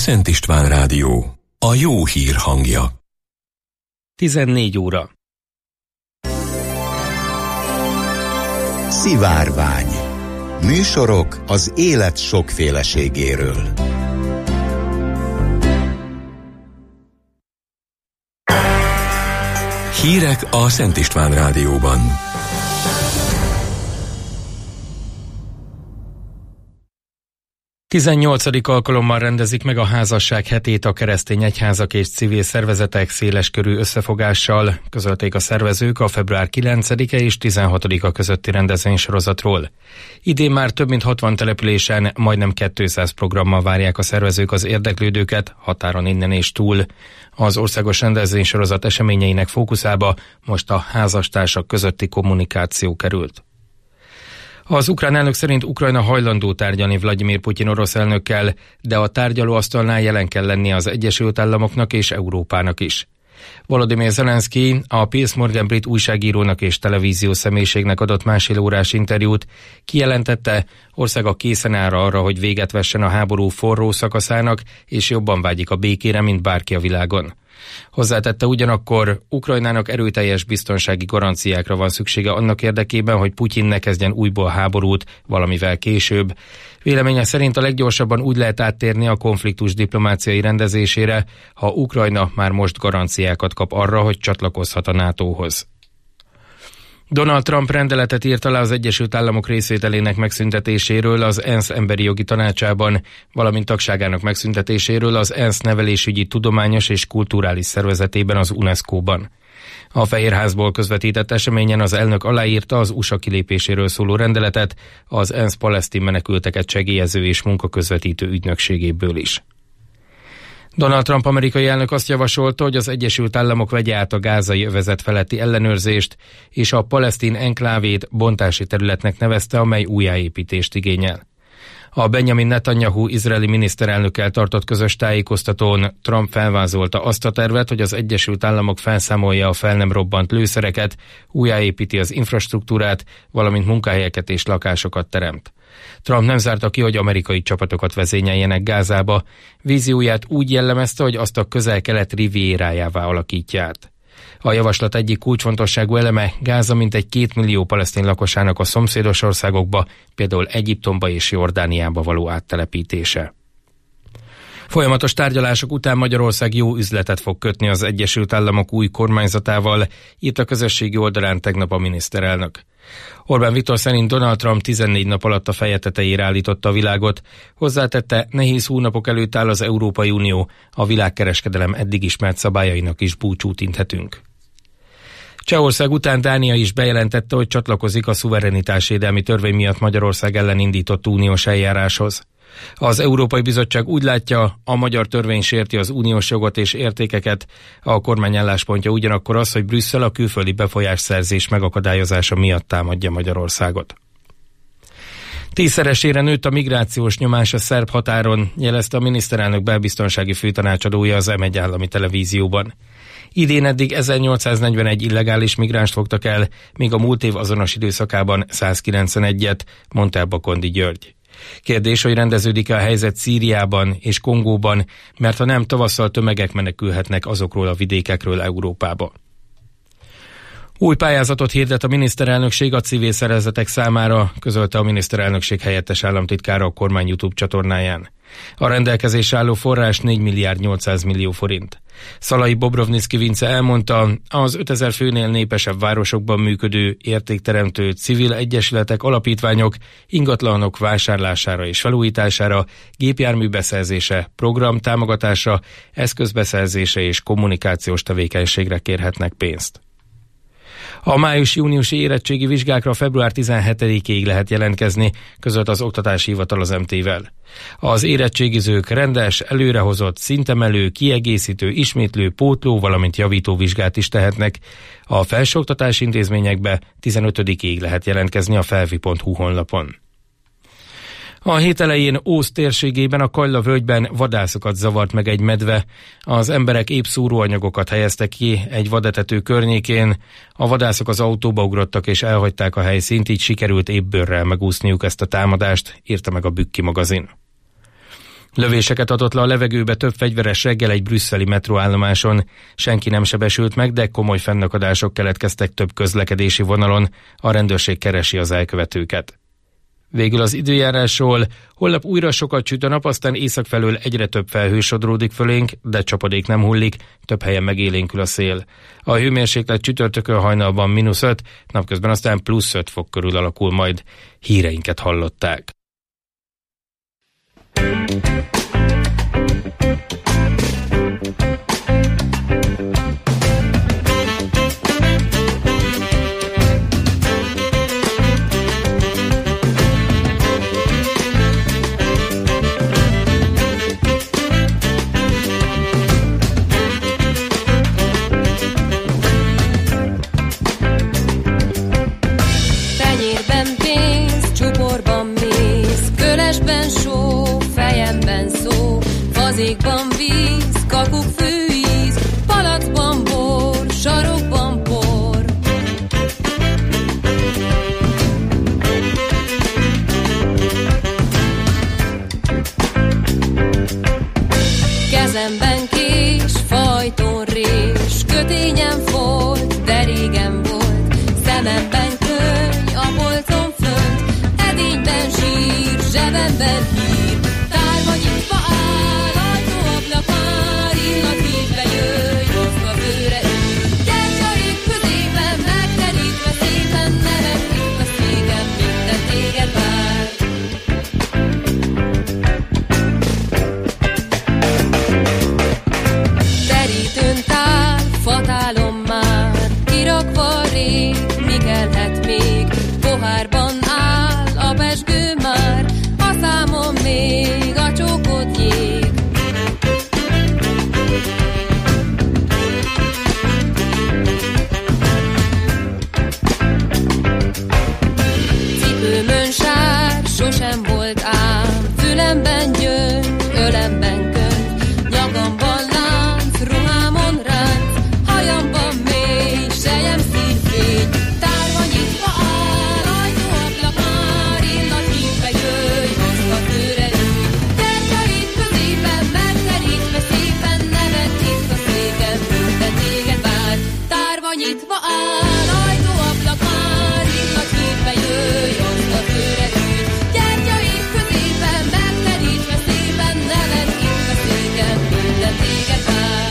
Szent István Rádió, a jó hír hangja. 14 óra. Szivárvány. Műsorok az élet sokféleségéről. Hírek a Szent István Rádióban. Tizennyolcadik alkalommal rendezik meg a házasság hetét a keresztény egyházak és civil szervezetek széleskörű összefogással, közölték a szervezők a február 9-e és 16-a közötti rendezvénysorozatról. Idén már több mint 60 településen majdnem 200 programmal várják a szervezők az érdeklődőket, határon innen és túl. Az országos rendezvénysorozat eseményeinek fókuszába most a házastársak közötti kommunikáció került. Az ukrán elnök szerint Ukrajna hajlandó tárgyalni Vladimir Putyin orosz elnökkel, de a tárgyalóasztalnál jelen kell lennie az Egyesült Államoknak és Európának is. Volodymyr Zelenszky a Piers Morgan brit újságírónak és televíziós személyiségnek adott másfél órás interjút, kijelentette, országa készen áll arra, hogy véget vessen a háború forró szakaszának, és jobban vágyik a békére, mint bárki a világon. Hozzátette ugyanakkor, Ukrajnának erőteljes biztonsági garanciákra van szüksége annak érdekében, hogy Putyin ne kezdjen újból háborút valamivel később. Véleménye szerint a leggyorsabban úgy lehet áttérni a konfliktus diplomáciai rendezésére, ha Ukrajna már most garanciákat kap arra, hogy csatlakozhat a NATO-hoz. Donald Trump rendeletet írt alá az Egyesült Államok részvételének megszüntetéséről az ENSZ Emberi Jogi Tanácsában, valamint tagságának megszüntetéséről az ENSZ Nevelésügyi Tudományos és Kulturális Szervezetében, az UNESCO-ban. A Fehérházból közvetített eseményen az elnök aláírta az USA kilépéséről szóló rendeletet az ENSZ palesztin menekülteket segélyező és munkaközvetítő ügynökségéből is. Donald Trump amerikai elnök azt javasolta, hogy az Egyesült Államok vegye át a gázai övezet feletti ellenőrzést, és a palesztin enklávét bontási területnek nevezte, amely újjáépítést igényel. A Benjamin Netanyahu izraeli miniszterelnökkel tartott közös tájékoztatón Trump felvázolta azt a tervet, hogy az Egyesült Államok felszámolja a fel nem robbant lőszereket, újjáépíti az infrastruktúrát, valamint munkahelyeket és lakásokat teremt. Trump nem zárta ki, hogy amerikai csapatokat vezényeljenek Gázába. Vízióját úgy jellemezte, hogy azt a közel-kelet rivierájává alakítja át. A javaslat egyik kulcsfontosságú eleme Gáza mintegy 2 millió palesztin lakosának a szomszédos országokba, például Egyiptomba és Jordániába való áttelepítése. Folyamatos tárgyalások után Magyarország jó üzletet fog kötni az Egyesült Államok új kormányzatával, írt a közösségi oldalán tegnap a miniszterelnök. Orbán Viktor szerint Donald Trump 14 nap alatt a feje tetejére állította a világot, hozzátette, nehéz hónapok előtt áll az Európai Unió, a világkereskedelem eddig ismert szabályainak is búcsút inthetünk. Csehország után Dánia is bejelentette, hogy csatlakozik a szuverenitásvédelmi törvény miatt Magyarország ellen indított uniós eljáráshoz. Az Európai Bizottság úgy látja, a magyar törvény sérti az uniós jogot és értékeket, a kormány álláspontja ugyanakkor az, hogy Brüsszel a külföldi befolyásszerzés megakadályozása miatt támadja Magyarországot. 10-szeresére nőtt a migrációs nyomás a szerb határon, jelezte a miniszterelnök belbiztonsági főtanácsadója az M1 állami televízióban. Idén eddig 1841 illegális migránst fogtak el, míg a múlt év azonos időszakában 191-et, mondta Bakondi György. Kérdés, hogy rendeződik-e a helyzet Szíriában és Kongóban, mert ha nem, tavasszal tömegek menekülhetnek azokról a vidékekről Európába. Új pályázatot hirdet a miniszterelnökség a civil szervezetek számára, közölte a miniszterelnökség helyettes államtitkára a kormány YouTube csatornáján. A rendelkezésre álló forrás 4 milliárd 800 millió forint. Szalai Bobrovnicki Vince elmondta, az 5000 főnél népesebb városokban működő, értékteremtő civil egyesületek, alapítványok ingatlanok vásárlására és felújítására, gépjármű beszerzése, program támogatásra, eszközbeszerzése és kommunikációs tevékenységre kérhetnek pénzt. A május-júniusi érettségi vizsgákra február 17-ig lehet jelentkezni, közölt az Oktatási Hivatal az MT-vel. Az érettségizők rendes, előrehozott, szintemelő, kiegészítő, ismétlő, pótló, valamint javító vizsgát is tehetnek. A felsőoktatási intézményekbe 15-ig lehet jelentkezni a felvi.hu honlapon. A hét elején Ósz térségében a Kajla völgyben vadászokat zavart meg egy medve. Az emberek épp szúróanyagokat helyeztek ki egy vadetető környékén. A vadászok az autóba ugrottak és elhagyták a helyszínt, így sikerült épp bőrrel megúszniuk ezt a támadást, írta meg a Bükki magazin. Lövéseket adott le a levegőbe több fegyveres reggel egy brüsszeli metróállomáson. Senki nem sebesült meg, de komoly fennakadások keletkeztek több közlekedési vonalon. A rendőrség keresi az elkövetőket. Végül az időjárásról. Holnap újra sokat süt a nap, aztán észak felől egyre több felhő sodródik fölénk, de csapadék nem hullik, több helyen megélénkül a szél. A hőmérséklet csütörtökön hajnalban -5, napközben aztán +5 fok körül alakul majd. Híreinket hallották. Fazékban víz, kakuk főíz, palacban bor, sarokban por. Kezemben kés, fajton rés, kötényem folt, de régen volt. Szememben könyv, a polcon fönt, edényben sír, zsebemben hír. Tár vagy itt ma áll, ajtóablak már, illatvízbe jöjj, hozva főre ül. Gyertyaik középen, megterítve szépen, nevet itt a széken, minden téged vár. Terítőn tál, fatálom már, kirakva rég, mi kellhet még? Pohárban áll a pezsgő már, a számom még a csókot jég. Cipőmön sár, sosem volt ám, fülemben gyöngy, ölemben könyv, nyakamban lánc, ruhámon ránc, hajamban mély, sejem szívfény. Tárva nyitva áll, ajtóablak már, illatvízbe jöjj, hozva főre ülj. Gyertyaid középen, megterítve szépen, nevet itt a széken, minden téged vár. Tárva nyitva áll, ajtóablak már, illatvízbe jöjj, hozva főre ülj. Gyertyaid középen, megterítve szépen, nevet itt a széken, minden téged vár.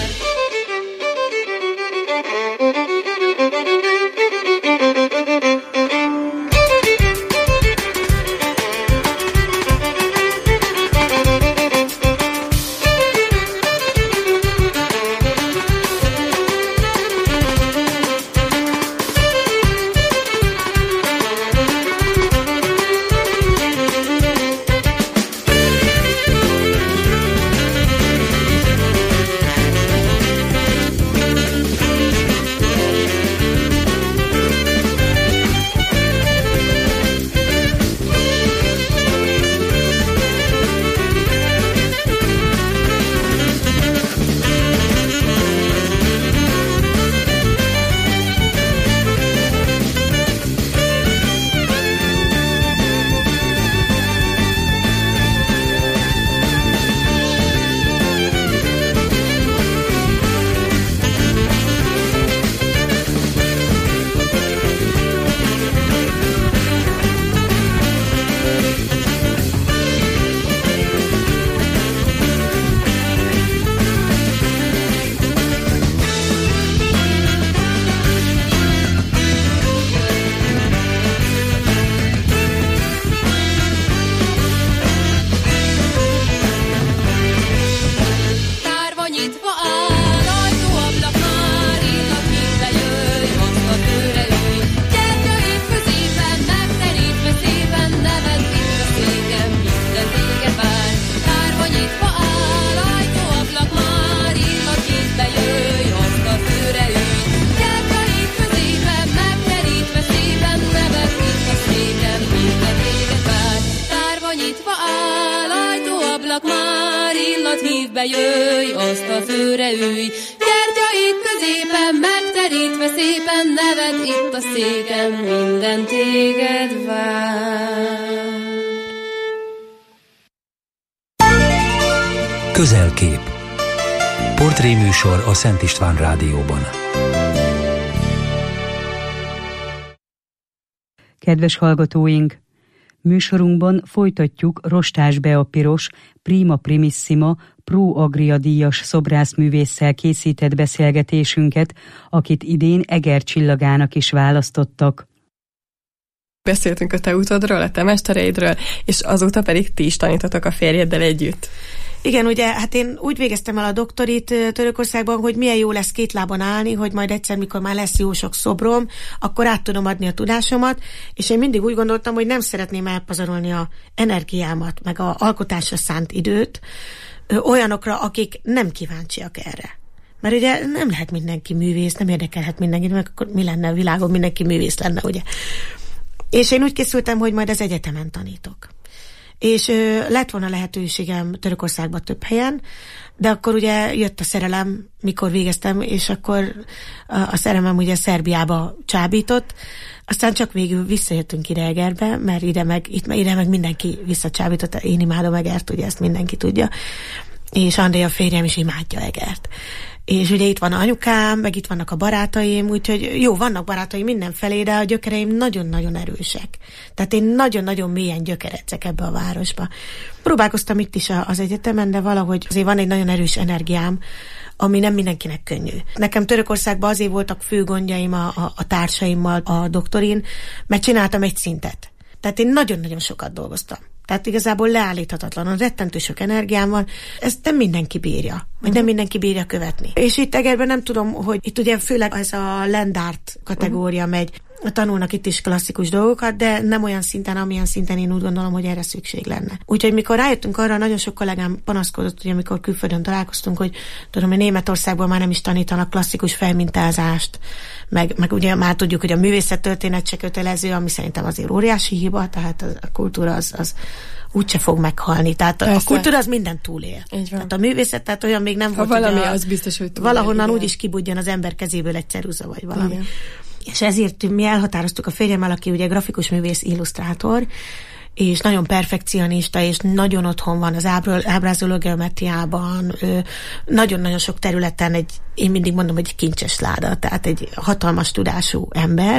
Jöjj, azt a főre ülj, gyertyaid középen, megterítve szépen, nevet itt a széken, minden téged vár. Közelkép. Portréműsor a Szent István Rádióban. Kedves hallgatóink! Műsorunkban folytatjuk Rostás Bea Piros, Prima Primissima, Pro Agria díjas szobrászművésszel készített beszélgetésünket, akit idén Eger csillagának is választottak. Beszéltünk a te utadról, a te mestereidről, és azóta pedig ti is tanítotok a férjeddel együtt. Igen, ugye, hát én úgy végeztem el a doktorit Törökországban, hogy milyen jó lesz két lábon állni, hogy majd egyszer, mikor már lesz jó sok szobrom, akkor át tudom adni a tudásomat, és én mindig úgy gondoltam, hogy nem szeretném elpazarolni a energiámat, meg a alkotásra szánt időt olyanokra, akik nem kíváncsiak erre. Mert ugye nem lehet mindenki művész, nem érdekelhet mindenki, mert akkor mi lenne a világon, mindenki művész lenne, ugye. És én úgy készültem, hogy majd az egyetemen tanítok. És lett volna lehetőségem Törökországban több helyen, de akkor ugye jött a szerelem, mikor végeztem, és akkor a szerelmem ugye Szerbiába csábított, aztán csak végül visszajöttünk ide Egerbe, mert ide meg mindenki visszacsábított, én imádom Egert, ugye ezt mindenki tudja, és Andrea férjem is imádja Egert. És ugye itt van anyukám, meg itt vannak a barátaim, úgyhogy jó, vannak barátaim mindenfelé, de a gyökereim nagyon-nagyon erősek. Tehát én nagyon-nagyon mélyen gyökeredzek ebbe a városba. Próbálkoztam itt is az egyetemen, de valahogy azért van egy nagyon erős energiám, ami nem mindenkinek könnyű. Nekem Törökországban azért voltak fő gondjaim a társaimmal a doktorin, mert csináltam egy szintet. Tehát én nagyon-nagyon sokat dolgoztam. Tehát igazából leállíthatatlan, rettentő sok energiám van, ezt nem mindenki bírja, vagy nem mindenki bírja követni. És itt Egerben nem tudom, hogy itt ugye főleg ez a land art kategória megy, tanulnak itt is klasszikus dolgokat, de nem olyan szinten, amilyen szinten én úgy gondolom, hogy erre szükség lenne. Úgyhogy mikor rájöttünk arra, nagyon sok kollégám panaszkodott, hogy amikor külföldön találkoztunk, hogy tudom, hogy Németországban már nem is tanítanak klasszikus felmintázást, meg ugye már tudjuk, hogy a művészettörténet se kötelező, ami szerintem azért óriási hiba, tehát a kultúra az úgyse fog meghalni. Tehát a kultúra az mindent túlél. Tehát a művészet, tehát olyan még nem volt, valami, az biztos, hogy túlél, valahonnan úgy is kibudjan az ember kezéből egy ceruza, vagy valami. Igen. És ezért mi elhatároztuk a férjemmel, aki ugye grafikus művész, illusztrátor, és nagyon perfekcionista, és nagyon otthon van az ábrázoló geometriában, nagyon-nagyon sok területen én mindig mondom, hogy egy kincses láda, tehát egy hatalmas tudású ember,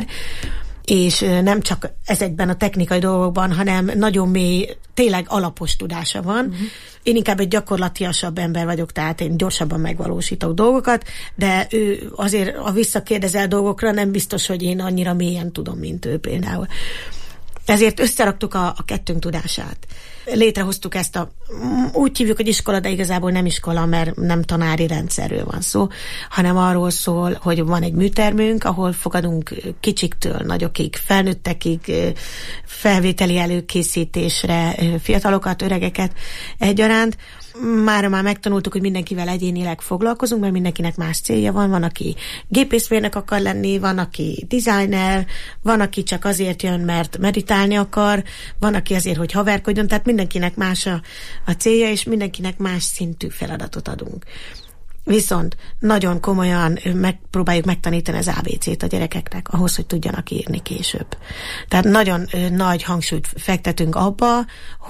és nem csak ezekben a technikai dolgokban, hanem nagyon mély, tényleg alapos tudása van. Én inkább egy gyakorlatiasabb ember vagyok, tehát én gyorsabban megvalósítok dolgokat, de ő azért, ha visszakérdezel dolgokra, nem biztos, hogy én annyira mélyen tudom, mint ő például. Ezért összeraktuk a kettőnk tudását. Létrehoztuk ezt úgy hívjuk, hogy iskola, de igazából nem iskola, mert nem tanári rendszerről van szó, hanem arról szól, hogy van egy műtermünk, ahol fogadunk kicsiktől nagyokig, felnőttekig, felvételi előkészítésre, fiatalokat, öregeket egyaránt. Már megtanultuk, hogy mindenkivel egyénileg foglalkozunk, mert mindenkinek más célja van. Van, aki gépészmérnök akar lenni, van, aki designer, van, aki csak azért jön, mert meditálni akar, van, aki azért, hogy haverkodjon, tehát mindenkinek más a célja, és mindenkinek más szintű feladatot adunk. Viszont nagyon komolyan megpróbáljuk megtanítani az ABC-t a gyerekeknek, ahhoz, hogy tudjanak írni később. Tehát nagyon nagy hangsúlyt fektetünk abba,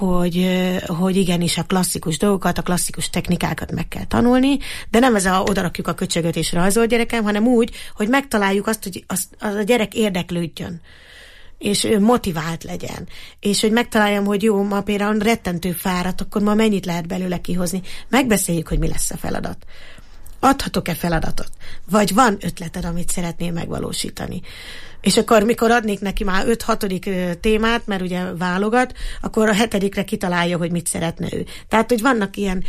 hogy igenis a klasszikus dolgokat, a klasszikus technikákat meg kell tanulni, de nem odarakjuk a köcsögöt és rajzol gyerekem, hanem úgy, hogy megtaláljuk azt, hogy az a gyerek érdeklődjön, és ő motivált legyen, és hogy megtaláljam, hogy jó, ma például rettentő fáradt, akkor ma mennyit lehet belőle kihozni. Megbeszéljük, hogy mi lesz a feladat. Adhatok-e feladatot? Vagy van ötleted, amit szeretnél megvalósítani? És akkor, mikor adnék neki már 5-6. témát, mert ugye válogat, akkor a 7. kitalálja, hogy mit szeretne ő. Tehát, hogy vannak ilyen,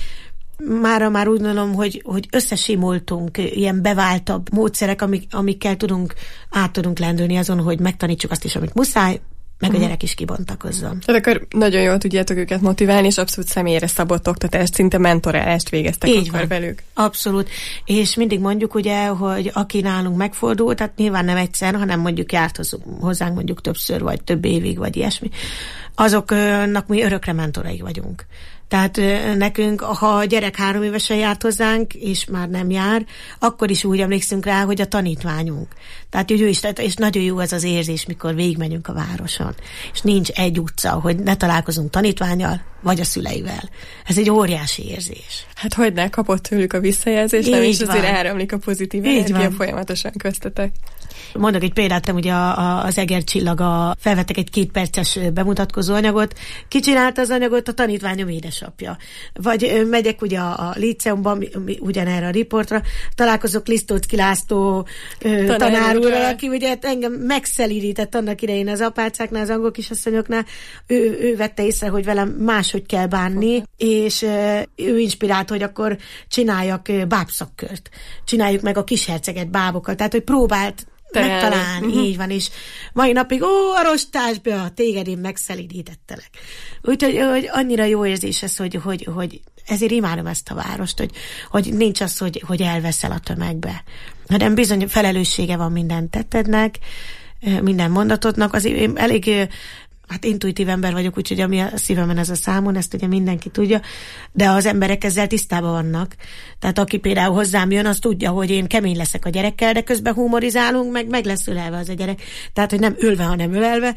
már úgy gondolom, hogy összesimultunk ilyen beváltabb módszerek, amikkel át tudunk lendülni azon, hogy megtanítsuk azt is, amit muszáj, meg a gyerek is kibontakozzon. Tehát akkor nagyon jól tudjátok őket motiválni, és abszolút személyre szabott oktatást, szinte mentorálást végeztek így akkor velük. Abszolút. És mindig mondjuk ugye, hogy aki nálunk megfordul, tehát nyilván nem egyszer, hanem mondjuk járt hozzánk mondjuk többször, vagy több évig, vagy ilyesmi, azoknak mi örökre mentorai vagyunk. Tehát nekünk, ha a gyerek 3 évesen járt hozzánk, és már nem jár, akkor is úgy emlékszünk rá, hogy a tanítványunk. Tehát ő is, és nagyon jó ez az érzés, mikor végigmegyünk a városon. És nincs egy utca, hogy ne találkozunk tanítvánnyal, vagy a szüleivel. Ez egy óriási érzés. Hát hogyne, kapott tőlük a visszajelzést, nem, és azért áramlik a pozitív energia folyamatosan köztetek. Mondok egy példát, ugye az Eger Csillaga felvettek egy 2 perces bemutatkozó anyagot, ki csinálta az anyagot? A tanítványom édesapja. Vagy megyek ugye a líceumban, ugyanerre a riportra, találkozok Lisztóczky László tanár úrral, aki ugye engem megszelídített annak idején az apácáknál, az angol kisasszonyoknál, ő vette észre, hogy velem máshogy kell bánni, és ő inspirált, hogy akkor csináljak bábszakkört. Csináljuk meg a kisherceget bábokkal, tehát hogy próbált megtalálni, így van, és mai napig, a rostásba, téged én megszelídítettelek. Úgyhogy hogy annyira jó érzés ez, hogy ezért imádom ezt a várost, hogy nincs az, hogy elveszel a tömegbe. hanem bizony felelőssége van minden tettednek, minden mondatodnak. Azért én elég intuitív ember vagyok, úgyhogy ami a szívemen ez a számon, ezt ugye mindenki tudja, de az emberek ezzel tisztában vannak. Tehát aki például hozzám jön, az tudja, hogy én kemény leszek a gyerekkel, de közben humorizálunk, meg lesz ölelve az a gyerek. Tehát, hogy nem ülve, hanem ölelve.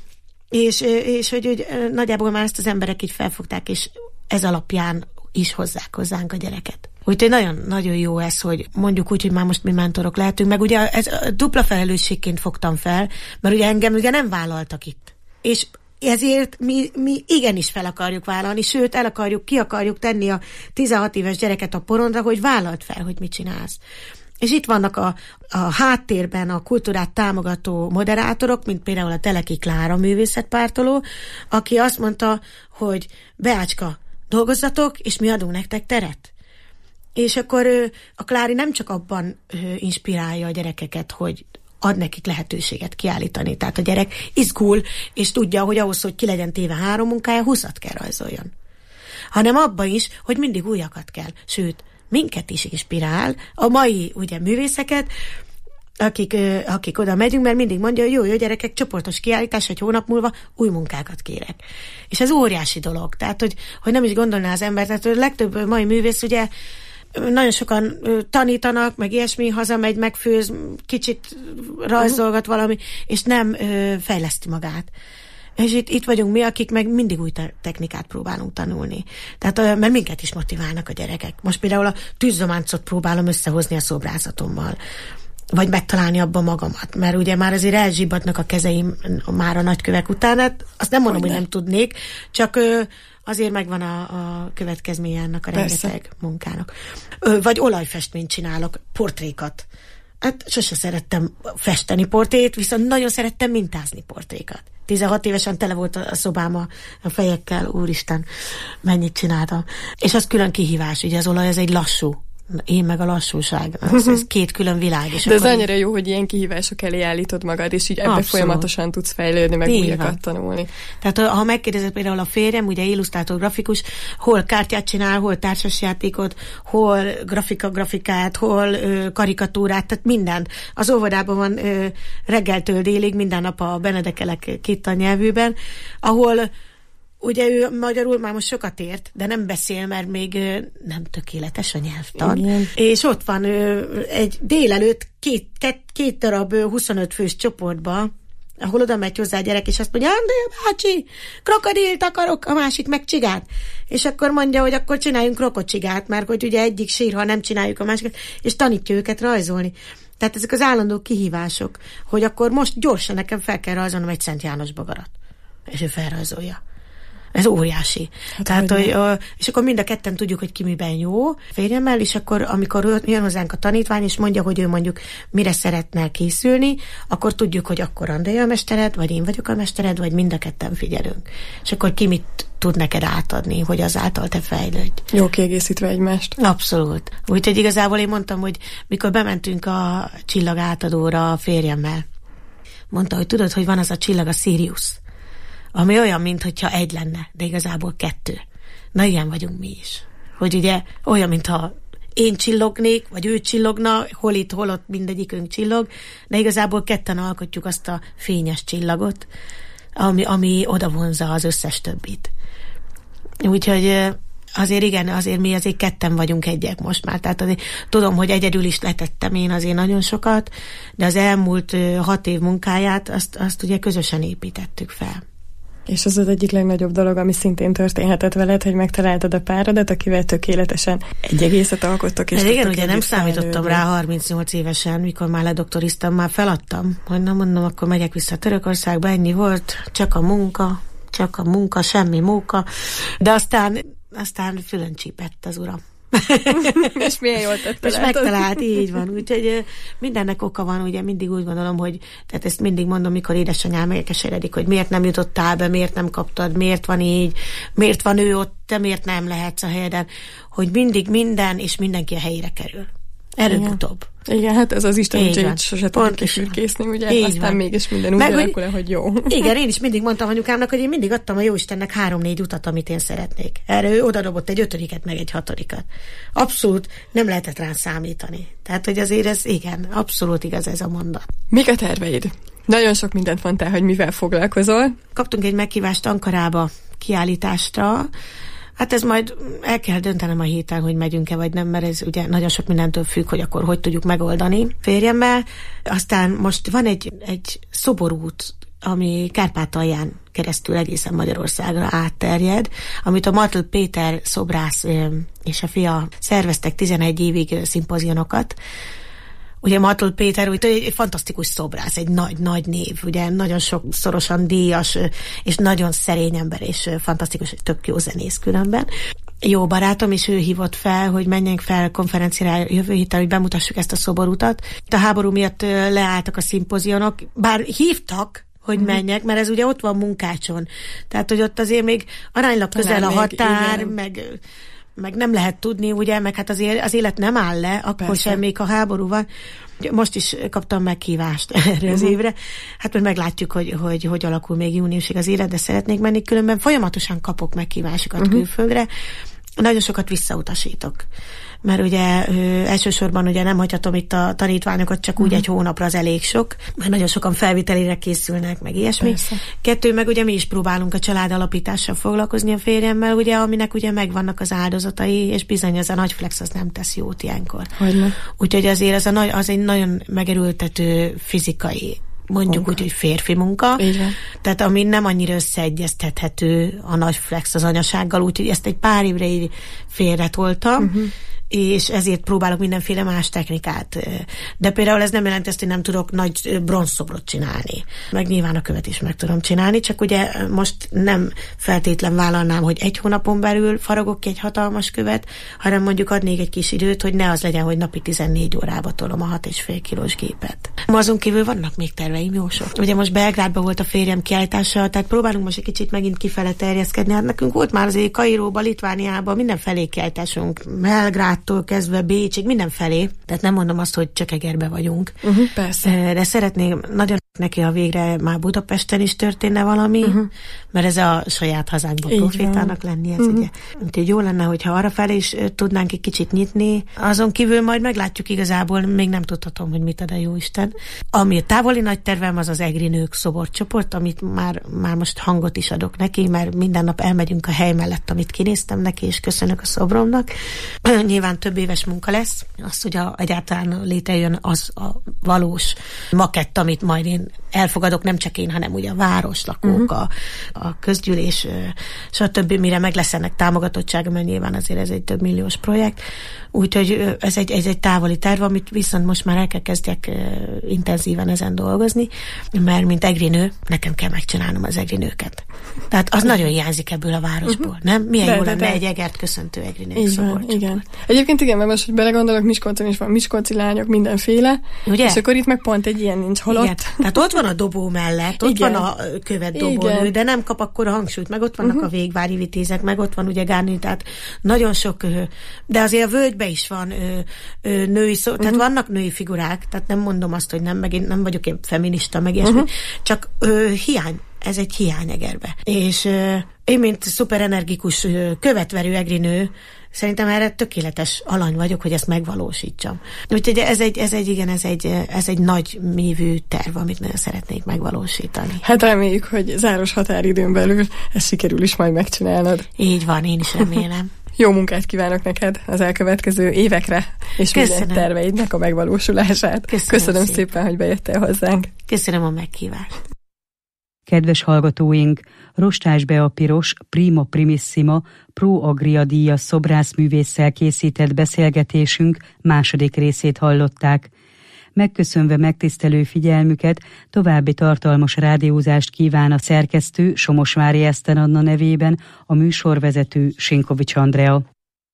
És hogy nagyjából már ezt az emberek így felfogták, és ez alapján is hozzák hozzánk a gyereket. Úgyhogy nagyon jó ez, hogy mondjuk úgy, hogy már most mi mentorok lehetünk, meg ugye ez dupla felelősségként fogtam fel, mert ugye engem ugye nem vállaltak itt. És ezért mi igenis fel akarjuk vállalni, sőt ki akarjuk tenni a 16 éves gyereket a porondra, hogy vállalt fel, hogy mit csinálsz. És itt vannak a háttérben a kultúrát támogató moderátorok, mint például a Teleki Klára művészetpártoló, aki azt mondta, hogy Beácska, dolgozzatok, és mi adunk nektek teret. És akkor a Klári nem csak abban inspirálja a gyerekeket, hogy ad nekik lehetőséget kiállítani. Tehát a gyerek izgul, és tudja, hogy ahhoz, hogy ki legyen téve 3 munkája, 20-at kell rajzoljon. Hanem abban is, hogy mindig újakat kell. Sőt, minket is inspirál, a mai ugye művészeket, akik oda megyünk, mert mindig mondja, hogy jó gyerekek, csoportos kiállítás, egy hónap múlva új munkákat kérek. És ez óriási dolog. Tehát, hogy nem is gondolná az ember, tehát a legtöbb mai művész ugye nagyon sokan tanítanak, meg ilyesmi, hazamegy, megfőz, kicsit rajzolgat valami, és nem fejleszti magát. És itt vagyunk mi, akik meg mindig új technikát próbálunk tanulni. Tehát, mert minket is motiválnak a gyerekek. Most például a tűzzománcot próbálom összehozni a szobrázatommal, vagy megtalálni abban magamat, mert ugye már azért elzsibbadnak a kezeim már a nagykövek után, hát azt nem mondom, hogy nem tudnék, csak azért megvan a következménye ennek a rengeteg munkának. Vagy olajfestményt csinálok, portrékat. Hát sose szerettem festeni portrét, viszont nagyon szerettem mintázni portrékat. 16 évesen tele volt a szobám a fejekkel, úristen, mennyit csináltam. És az külön kihívás, ugye az olaj, ez egy lassú. Én meg a lassúság. Ez két külön világ. És de ez annyira jó, hogy ilyen kihívások elé állítod magad, és így ebbe folyamatosan tudsz fejlődni, meg újakat tanulni. Tehát ha megkérdezed például a férjem, ugye illusztrátor, grafikus, hol kártyát csinál, hol társasjátékot, hol grafikát, hol karikatúrát, tehát mindent. Az óvodában van reggeltől délig, minden nap a Benedekelek két nyelvűben, ahol ugye ő magyarul már most sokat ért, de nem beszél, mert még nem tökéletes a nyelvtan. Igen. És ott van egy délelőtt két darab 25 fős csoportba, ahol oda megy hozzá a gyerek, és azt mondja, Andrea bácsi, krokodilt akarok, a másik meg csigát. És akkor mondja, hogy akkor csináljunk krokocsigát, mert hogy ugye egyik sír, ha nem csináljuk a másikat, és tanítja őket rajzolni. Tehát ezek az állandó kihívások, hogy akkor most gyorsan nekem fel kell rajzolnom egy Szent János bogarat. És ő felrajzolja. Ez óriási. Hát, tehát, és akkor mind a ketten tudjuk, hogy ki miben jó férjemmel, és akkor amikor jön hozzánk a tanítvány, és mondja, hogy ő mondjuk mire szeretne készülni, akkor tudjuk, hogy akkor Andrea a mestered, vagy én vagyok a mestered, vagy mind a ketten figyelünk. És akkor ki mit tud neked átadni, hogy azáltal te fejlődj. Jó kiegészítve egymást. Abszolút. Úgyhogy igazából én mondtam, hogy mikor bementünk a csillag átadóra a férjemmel, mondta, hogy tudod, hogy van az a csillag, a Sirius, ami olyan, mintha 1 lenne, de igazából 2. Na ilyen vagyunk mi is. Hogy ugye olyan, mintha én csillognék, vagy ő csillogna, hol itt, hol ott mindegyikünk csillog, de igazából ketten alkotjuk azt a fényes csillagot, ami oda vonzza az összes többit. Úgyhogy azért igen, azért mi azért ketten vagyunk egyek most már. Tehát azért tudom, hogy egyedül is letettem én azért nagyon sokat, de az elmúlt 6 év munkáját azt ugye közösen építettük fel. És az az egyik legnagyobb dolog, ami szintén történhetett veled, hogy megtaláltad a páradat, akivel tökéletesen egy egészet alkottok. És igen, ugye nem számítottam rá 38 évesen, mikor már ledoktoriztam, már feladtam, hogy na mondom, akkor megyek vissza Törökországba, ennyi volt, csak a munka, semmi móka, de aztán fülön csípett az uram. És milyen jól tette. És megtalált, így van. Úgyhogy mindennek oka van, ugye mindig úgy gondolom, hogy tehát ezt mindig mondom, mikor édesanyám megkeseredik, hogy miért nem jutottál be, miért nem kaptad, miért van így, miért van ő ott, te miért nem lehetsz a helyeden, hogy mindig minden és mindenki a helyére kerül. Előbb-utóbb. Igen, hát ez az Isten ügye, hogy sose tudjuk kifürkészni, ugye? Így aztán van. mégis minden úgy alakul, hogy jó. Igen, én is mindig mondtam anyukámnak, hogy én mindig adtam a Jóistennek 3-4 utat, amit én szeretnék. Erre ő odadobott egy 5-et, meg egy 6-at. Abszolút nem lehetett rá számítani. Tehát, hogy azért ez, igen, abszolút igaz ez a mondat. Mik a terveid? Nagyon sok mindent mondtál, hogy mivel foglalkozol. Kaptunk egy meghívást Ankarába kiállításra. Hát ez majd el kell döntenem a héten, hogy megyünk-e vagy nem, mert ez ugye nagyon sok mindentől függ, hogy akkor hogy tudjuk megoldani férjemmel. Aztán most van egy szoborút, ami Kárpátalján keresztül egészen Magyarországra átterjed, amit a Martl Péter szobrász és a fia szerveztek 11 évig szimpozionokat. Ugye Martl Péter egy fantasztikus szobrász, egy nagy név, ugye nagyon sokszorosan díjas, és nagyon szerény ember, és fantasztikus, tök jó zenész különben. Jó barátom, és ő hívott fel, hogy menjünk fel konferenciára jövő héten, hogy bemutassuk ezt a szoborutat. A háború miatt leálltak a szimpozionok, bár hívtak, hogy menjek, mert ez ugye ott van Munkácson. Tehát, hogy ott azért még aránylag közel a határ, meg nem lehet tudni, ugye, meg hát azért az élet nem áll le, akkor persze. Sem, még a háború van. Most is kaptam meghívást erre az évre. Hát majd meglátjuk, hogy alakul még júniusig az élet, de szeretnék menni, különben folyamatosan kapok meghívásokat külföldre. Nagyon sokat visszautasítok. Mert ugye elsősorban ugye nem hagyhatom itt a tanítványokat, csak úgy egy hónapra az elég sok, mert nagyon sokan felvitelére készülnek, meg ilyesmi. Persze. 2, meg ugye mi is próbálunk a család alapítással foglalkozni a férjemmel, ugye, aminek ugye megvannak az áldozatai, és bizony az a nagy flex az nem tesz jót ilyenkor. Hogyne. Úgyhogy azért az egy nagyon megerőltető fizikai, mondjuk úgy, hogy férfi munka. Tehát ami nem annyira összeegyeztethető a nagy flex az anyasággal, úgyhogy ezt egy pár évre így félretoltam, és ezért próbálok mindenféle más technikát. De például ez nem jelenti azt, hogy nem tudok nagy bronzszobrot csinálni. Meg nyilván a követ is meg tudom csinálni, csak ugye most nem feltétlen vállalnám, hogy 1 hónapon belül faragok ki egy hatalmas követ, hanem mondjuk adnék egy kis időt, hogy ne az legyen, hogy napi 14 órába tolom a 6,5 kilós gépet. Azon kívül vannak még terveim, jó sok. Ugye most Belgrádban volt a férjem kiállítása, tehát próbálunk most egy kicsit megint kifele terjeszkedni. Hát nekünk volt már azért Kairóba, Litvániába mindenfelé kiállításunk, Belgrádtól kezdve Bécsig, mindenfelé. Tehát nem mondom azt, hogy csak Egerbe vagyunk. Persze. De szeretném nagyon neki, ha végre már Budapesten is történne valami, mert ez a saját hazánkban profétának lenni, ez ugye. Úgyhogy jó lenne, hogyha arrafelé is tudnánk egy kicsit nyitni. Azon kívül majd meglátjuk igazából, még nem tudhatom, hogy mit ad a Jóisten. Ami a távoli nagy tervem, az Egri nők szoborcsoport, amit már most hangot is adok neki, mert minden nap elmegyünk a hely mellett, amit kinéztem neki, és köszönök a szobromnak. Nyilván több éves munka lesz. Az, hogy egyáltalán létrejön az a valós makett, amit majd én elfogadok, nem csak én, hanem ugye a városlakók, a közgyűlés, stb. Mire meg lesz ennek támogatottsága, mert nyilván azért ez egy több milliós projekt. Úgyhogy ez egy távoli terv, amit viszont most már el kell kezdjek intenzíven ezen dolgozni, mert mint egri nő, nekem kell megcsinálnom az egri nőket. Tehát az nagyon hiányzik ebből a városból, nem? Milyen jó lenne egy Egert köszöntő egri nők szoborcsoport. Igen. Egyébként igen, mert most, hogy belegondolok, Miskolcon is van miskolci lányok, mindenféle, ugye? És akkor itt meg pont egy ilyen nincs halott. Igen. Tehát ott van a dobó mellett, ott van a követ dobónő, de nem kap akkor a hangsúlyt, meg ott vannak a végvári vitézek, meg ott van ugye Gárni, tehát nagyon sok, de azért a völgyben is van női szó, tehát vannak női figurák, tehát nem mondom azt, hogy nem, meg én nem vagyok én feminista, meg ilyesmi, csak hiány. Ez egy hiány Egerbe. És én, mint szuperenergikus követverő egri nő, szerintem erre tökéletes alany vagyok, hogy ezt megvalósítsam. Úgyhogy ez egy nagy mívű terv, amit nagyon szeretnék megvalósítani. Hát reméljük, hogy záros határidőn belül ezt sikerül is majd megcsinálnod. Így van, én is remélem. Jó munkát kívánok neked az elkövetkező évekre, és minden terveidnek a megvalósulását. Köszönöm szépen, hogy bejöttél hozzánk. Köszönöm a meghívást. Kedves hallgatóink, Rostás Bea Piros Prima Primissima Pro Agria díjas szobrászművésszel készített beszélgetésünk második részét hallották. Megköszönve megtisztelő figyelmüket, további tartalmas rádiózást kíván a szerkesztő Somosvári Eszter Anna nevében, a műsorvezető Sinkovics Andrea.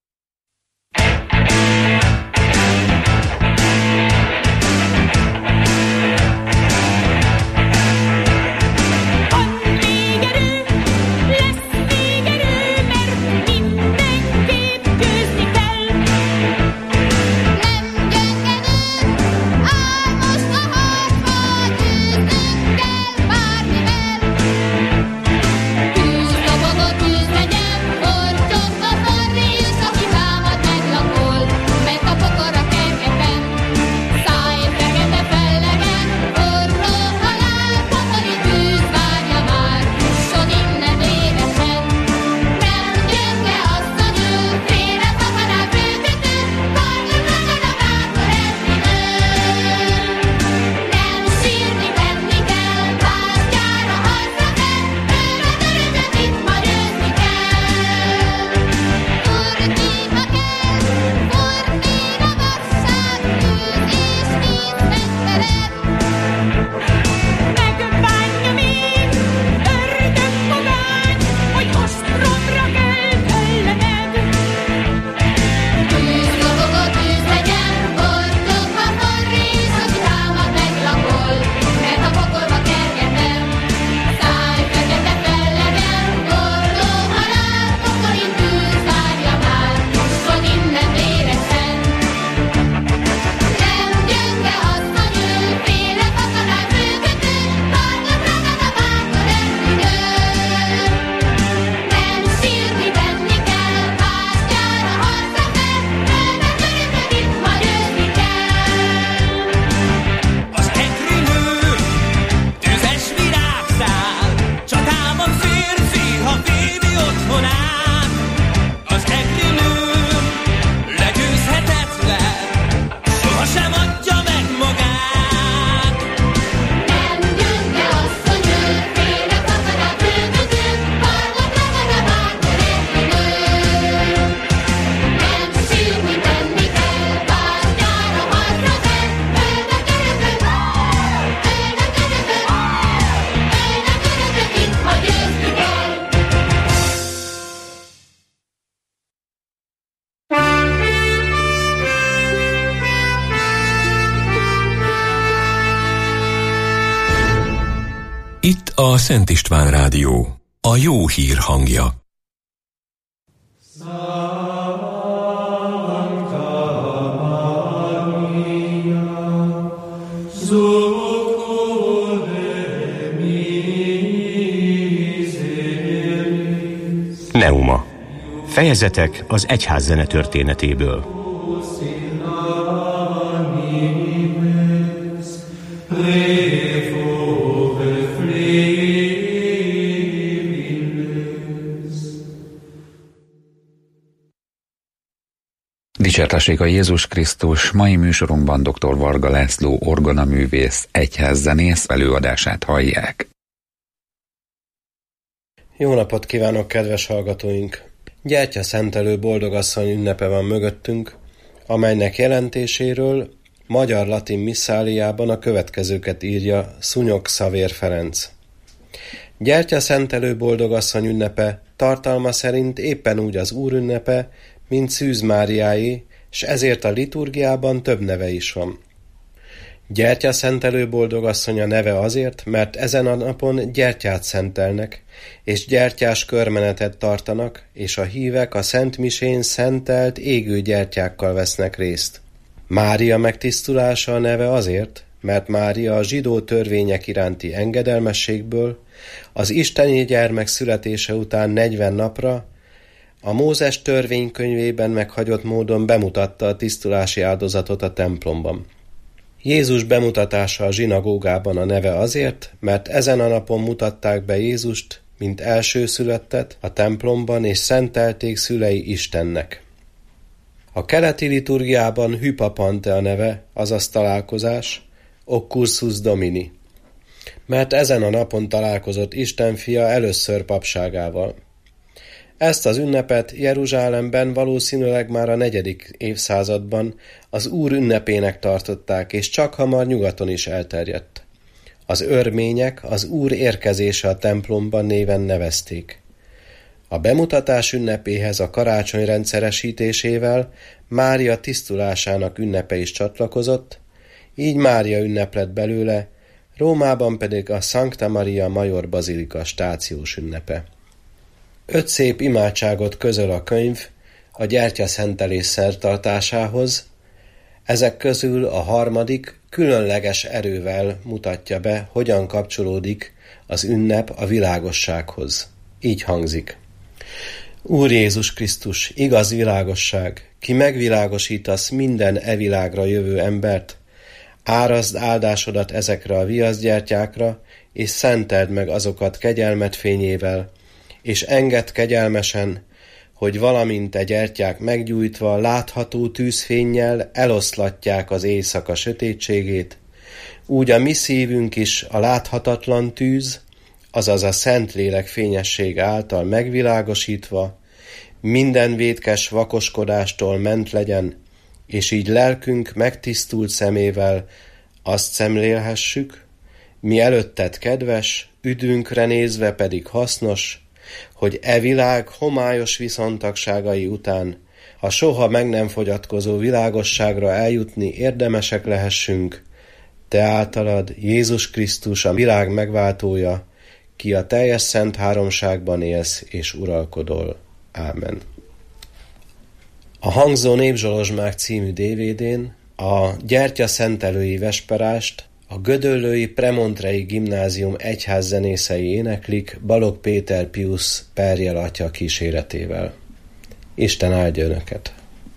Itt a Szent István Rádió, a jó hír hangja. Neuma. Fejezetek az egyházzene történetéből. Dicsértessék a Jézus Krisztus! Mai műsorunkban dr. Varga László orgonaművész, egyházzenész előadását hallják. Jó napot kívánok, kedves hallgatóink! Gyertyaszentelő boldogasszony ünnepe van mögöttünk, amelynek jelentéséről magyar-latin misszáliában a következőket írja Szúnyog Szavér Ferenc. Gyertyaszentelő boldogasszony ünnepe tartalma szerint éppen úgy az Úr ünnepe, mint Szűz Máriáé, s ezért a liturgiában több neve is van. Gyertyaszentelő boldogasszony a neve azért, mert ezen a napon gyertyát szentelnek, és gyertyás körmenetet tartanak, és a hívek a Szent Misén szentelt égő gyertyákkal vesznek részt. Mária megtisztulása a neve azért, mert Mária a zsidó törvények iránti engedelmességből az isteni gyermek születése után 40 napra a Mózes törvénykönyvében meghagyott módon bemutatta a tisztulási áldozatot a templomban. Jézus bemutatása a zsinagógában a neve azért, mert ezen a napon mutatták be Jézust, mint elsőszülöttet a templomban, és szentelték szülei Istennek. A keleti liturgiában Hypapante a neve, azaz találkozás, Occursus Domini. mert ezen a napon találkozott Isten fia először papságával. Ezt az ünnepet Jeruzsálemben valószínűleg már a 4. évszázadban az Úr ünnepének tartották, és csak hamar nyugaton is elterjedt. Az örmények az Úr érkezése a templomban néven nevezték. A bemutatás ünnepéhez a karácsony rendszeresítésével Mária tisztulásának ünnepe is csatlakozott, így Mária ünnep lett belőle, Rómában pedig a Sancta Maria Major Bazilika stációs ünnepe. 5 szép imádságot közöl a könyv a gyertyaszentelés szertartásához, ezek közül a 3. különleges erővel mutatja be, hogyan kapcsolódik az ünnep a világossághoz. Így hangzik. Úr Jézus Krisztus, igaz világosság, ki megvilágosítasz minden e világra jövő embert, árazd áldásodat ezekre a viaszgyertyákra, és szenteld meg azokat kegyelmed fényével, és engedd kegyelmesen, hogy valamint a gyertyák meggyújtva látható tűzfénnyel eloszlatják az éjszaka sötétségét, úgy a mi szívünk is a láthatatlan tűz, azaz a Szentlélek fényesség által megvilágosítva, minden vétkes vakoskodástól ment legyen, és így lelkünk megtisztult szemével azt szemlélhessük, mi előtted kedves, üdvünkre nézve pedig hasznos, hogy e világ homályos viszontagságai után a soha meg nem fogyatkozó világosságra eljutni érdemesek lehessünk, te általad, Jézus Krisztus, a világ megváltója, ki a teljes szent háromságban élsz és uralkodol. Ámen. A Hangzó Népzsolozsmák című DVD-n a gyertyaszentelői vesperást a Gödöllői Premontrei Gimnázium egyházzenészei éneklik Balogh Péter Piusz Perjel atya kíséretével. Isten áldja önöket!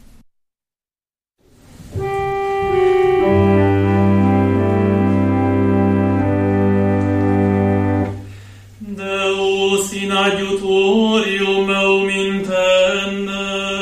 Deus in adiutorium meum intende,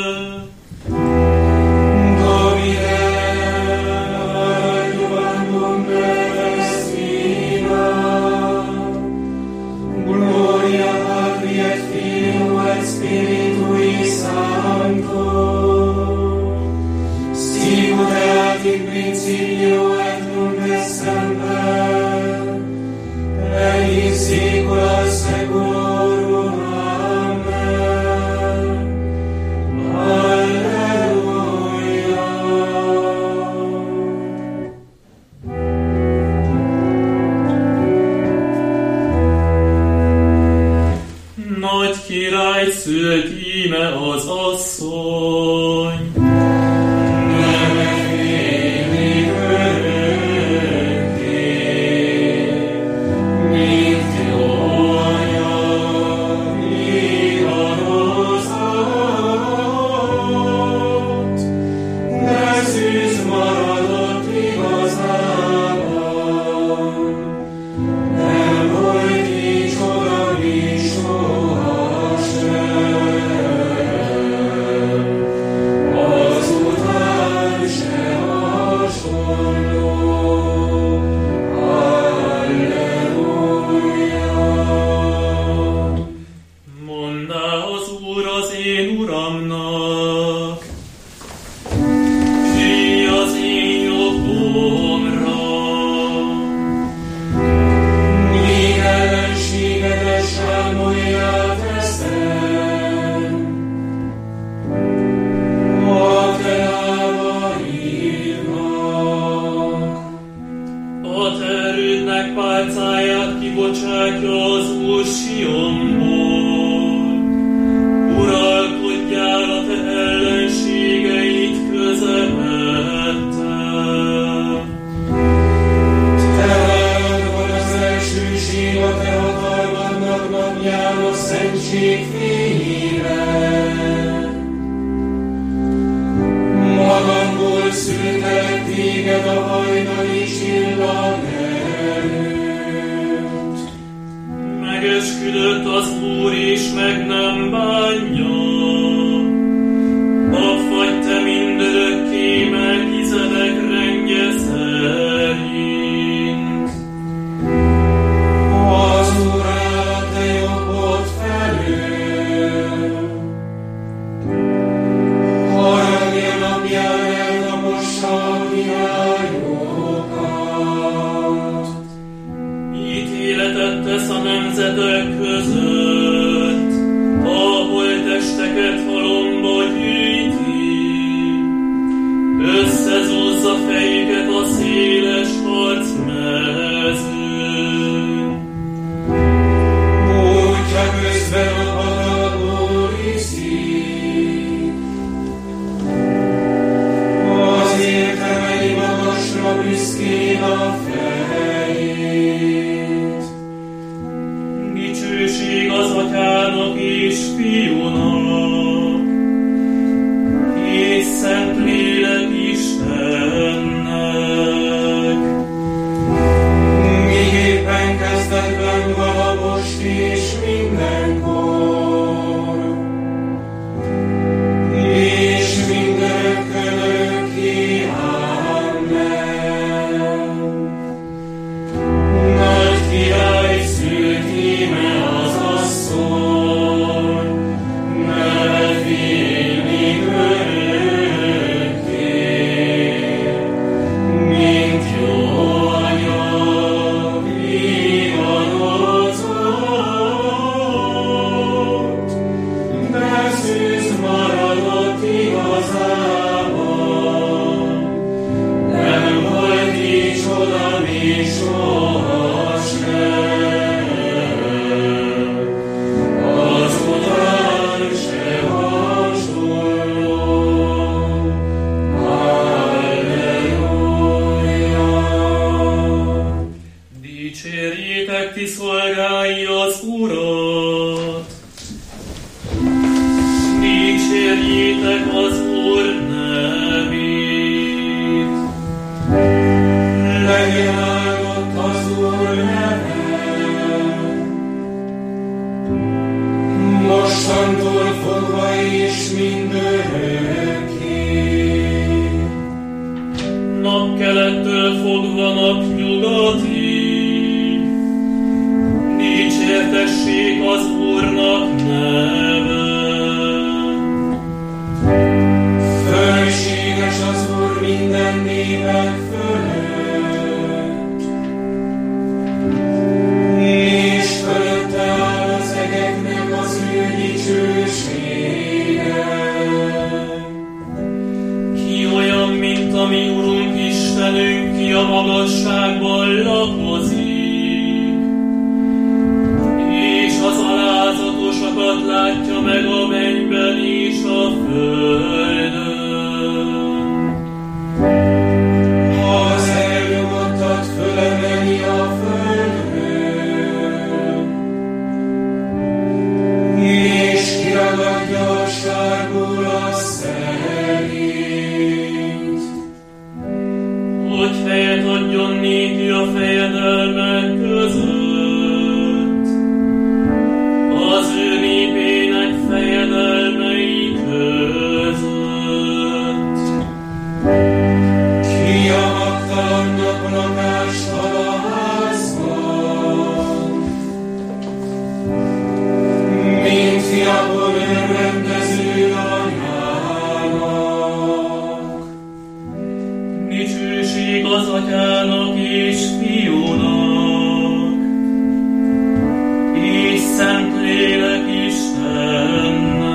szült íme az asszony. Neveléni örökké, mint jó anya, iharozott, de szűz maradott igazában, nem volt így oda mi soha. Megesküdött az Úr is, meg nem bánja. Nap vagy te mindörökké, meg hizedek rendje szerint. húzza fejüket a széles harcmezőn. Útja közben a patakból iszik, azért emeli magasra büszkén a fejét. Dicsőség az Atyának és Fiúnak, és Szentlélek Istennek. Miképpen kezdetben vala most és mindenkor, és mindörökkön örökké. Amen. Nagy király szült íme az asszony, neve félig örökké, mint jó anyag ivanozott, de szűz maradott igazában, nem volt így csoda még sohasem, azután se hasonló. Halleluja! Dicsérjétek ti szolgái az Urat! Dicsérjétek az Úr nevét! Legyen áldott az Úr neve, mostantól fogva és mindörökké. Napkelettől fogva napnyugatig, dicsértessék az Úrnak neve. Fölséges az Úr minden népek fölött, és fölötte áll az egeknek az ő dicsősége. Ki olyan, mint a mi Urunk Istenünk, ki a magasságban lakozik, és az alázatosakat látja meg a mennyben és a földön. Ha az elnyugodtat fölemeli a földön, és kiragadja a sárból a szerint, hogy helyet adjon néki a fejedelmek között, az ő népének fejedelmei között. ki a magtalannak lakást ad a házban, mint fiakon örvendező anyának. Dicsőség az Atyának és Fiúnak, és Szentlélek Istennek.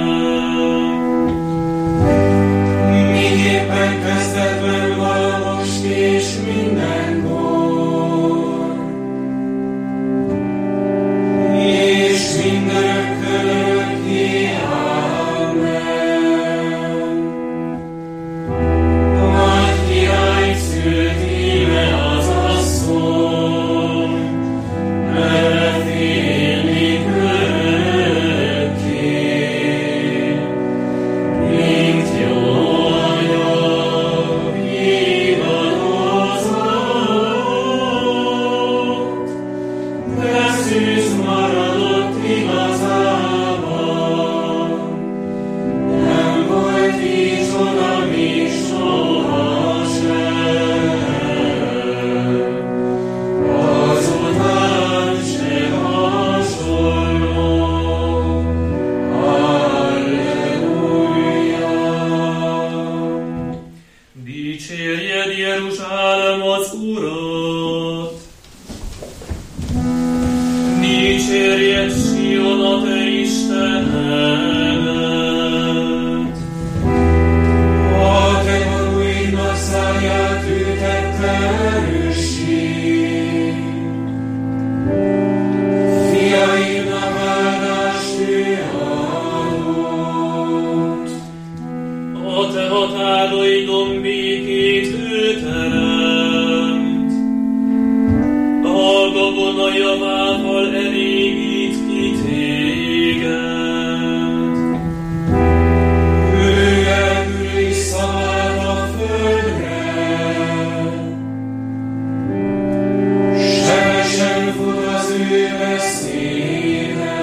Miképpen kezdetben vala most és mindenkor, és mindörökkön örökké. Amen. Nagy király szült íme az asszony, neve félig örökké, mint jó anyag ivanozott, de szűz maradott igazában, nem volt így csoda még sohasem, azután se hasonló. Halleluja! Dicsérjed Jeruzsálem az Urat! Dicsérjed Sion a te Istenedet! A te tanúidnak szárját mert ő tette erőssé. Fiaimnak áldást ő adott. A te határaidon békét ő teremt. A gabona javával elégít ki téged. Ő elkül visszavált a földre, sebesen fut az ő beszéde.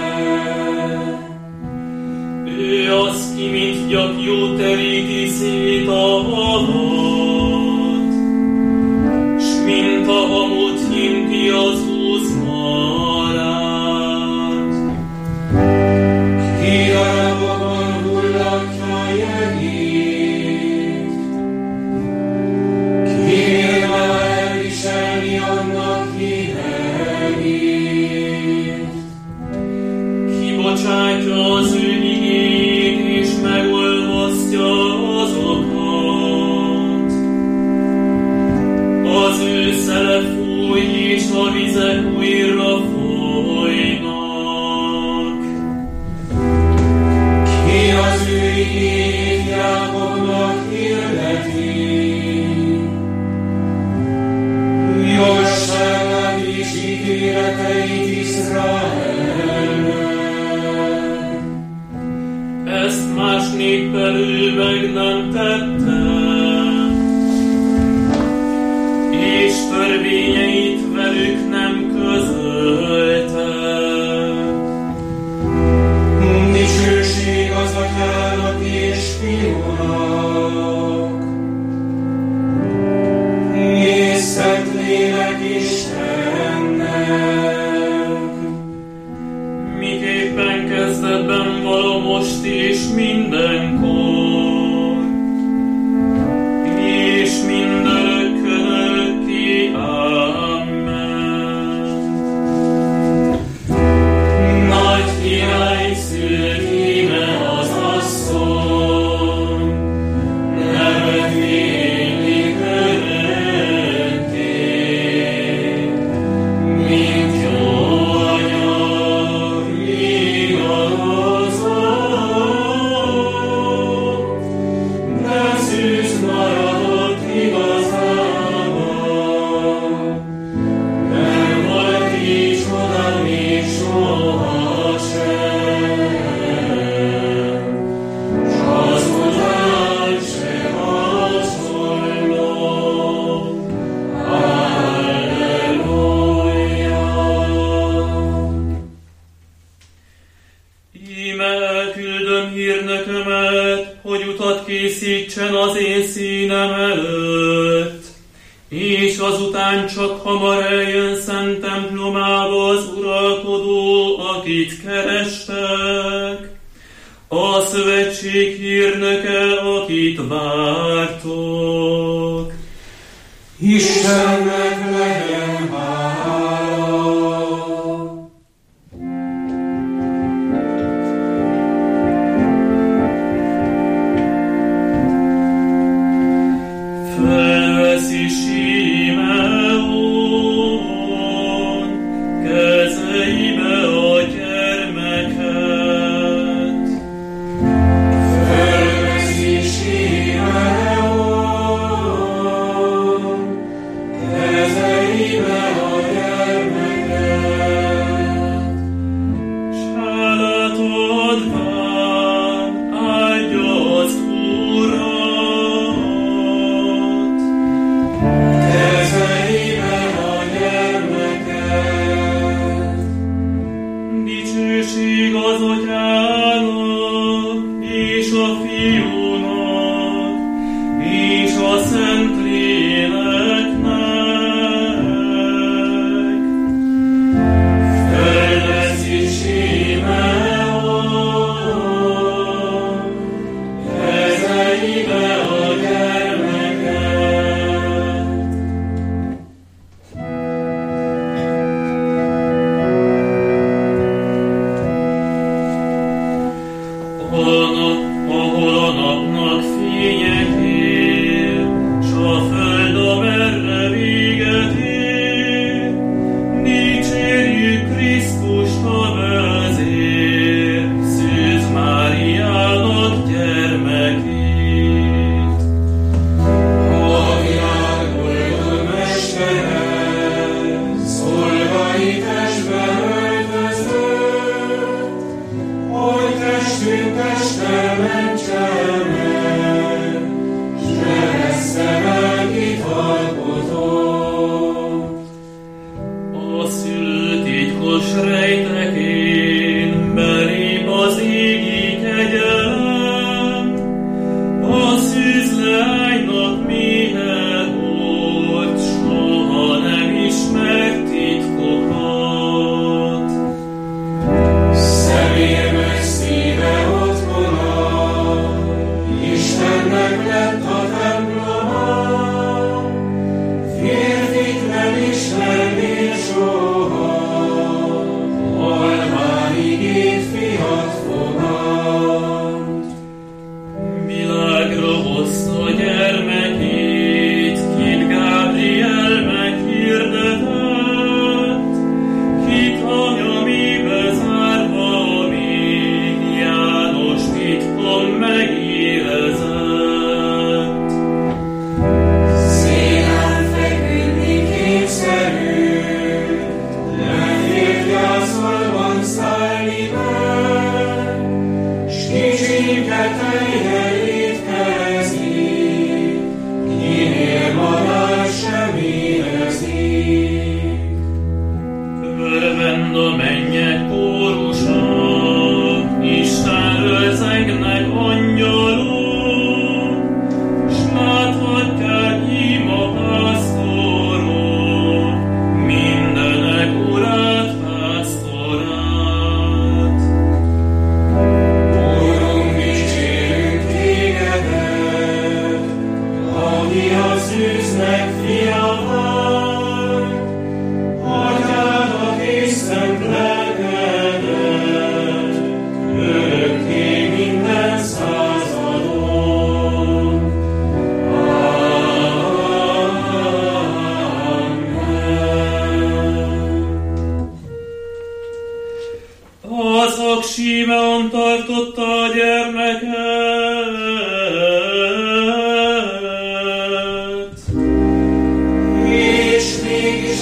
Ő az ki, mint gyapjú teríti szét a havat, s mint a hamut hinti az úszmarát. Ki darabokon hullatja jegét, ki bírna elviselni annak hidegét. Kibocsátja az ő igényt, és megolvasztja azokat. Az ő szele fúj, és a vizek újra folynak. Ki az ő igényt Jákobnak hirdeti, jogosságát és ítéleteit Izraelnek. Ezt más néppel ő meg nem tette, és törvényeit velük nem közölte. Dicsőség az Atyának és Fiúnak, és Szentlélek Istennek. Miképpen kezdetben vala most és mindenkor, és mindörökkön örökké. Amen. Nagy király szült íme az asszony, nevet élik örökké, mint jó anyag igazozott, de szűz maradott igazában. Nem volt így csoda még sohasem, s az után se hasonló. Halleluja! Íme elküldöm hírnökömet, hogy utat készítsen az én színem előtt, és azután csak hamar eljön szent templomába az uralkodó, akit kerestek, a szövetség hírnöke, akit vártok. Istennek legyen hála! Felveszi Simeon kezeibe a gyermeket. Felveszi Simeon kezeibe a gyermeket. Csálát adván áldja az Urat. Te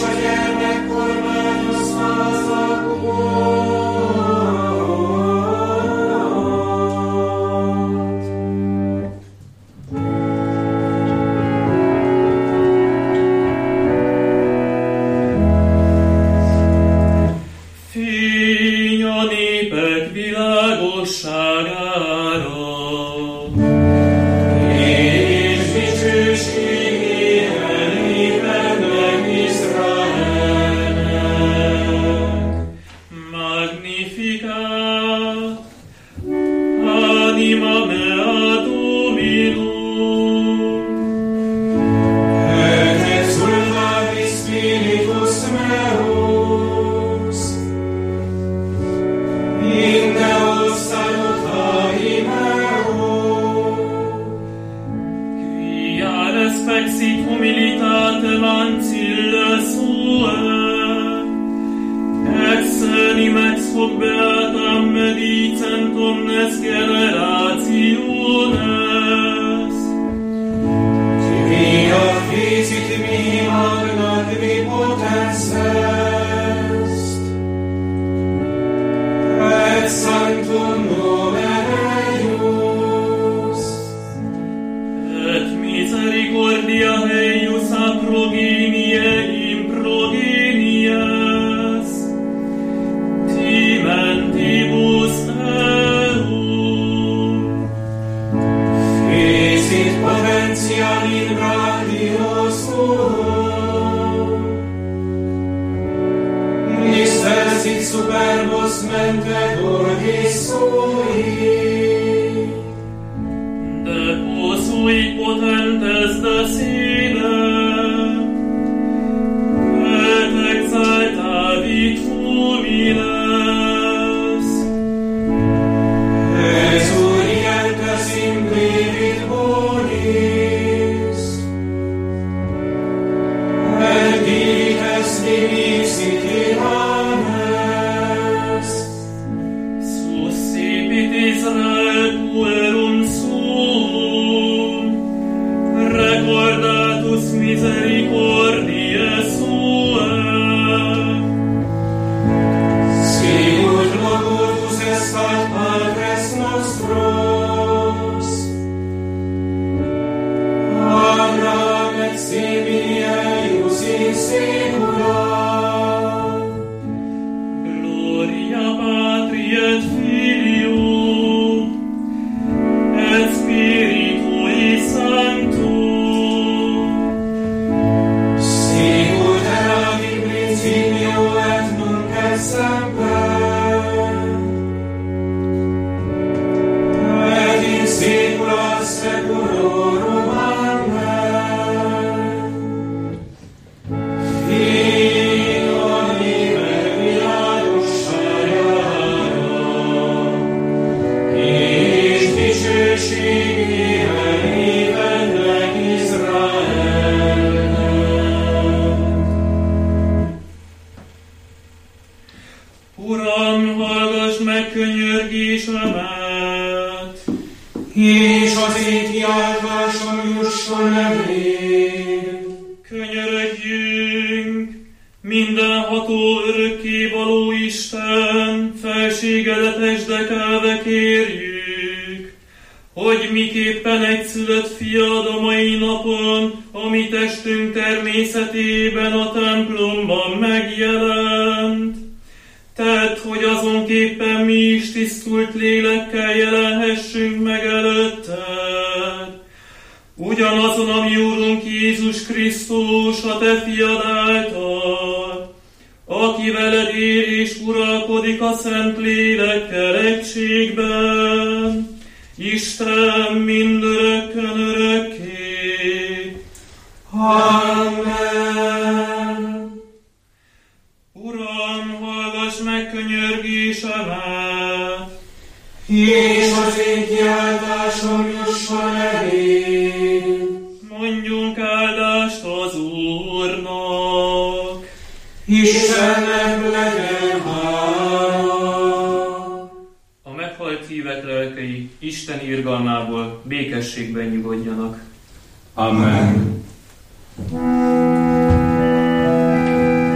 Isten irgalmából békességben nyugodjanak. Amen.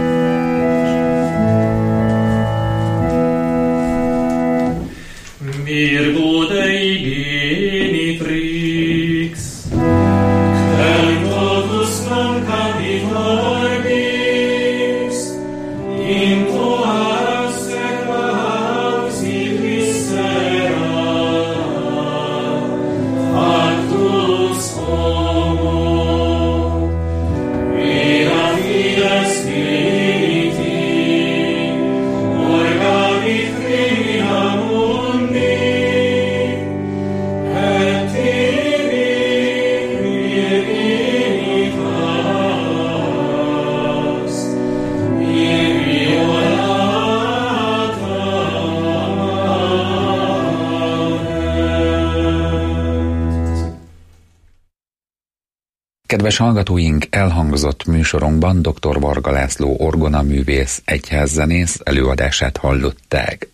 Kedves hallgatóink, elhangzott műsorunkban dr. Varga László orgonaművész, egyházzenész előadását hallották.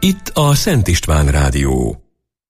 Itt a Szent István Rádió.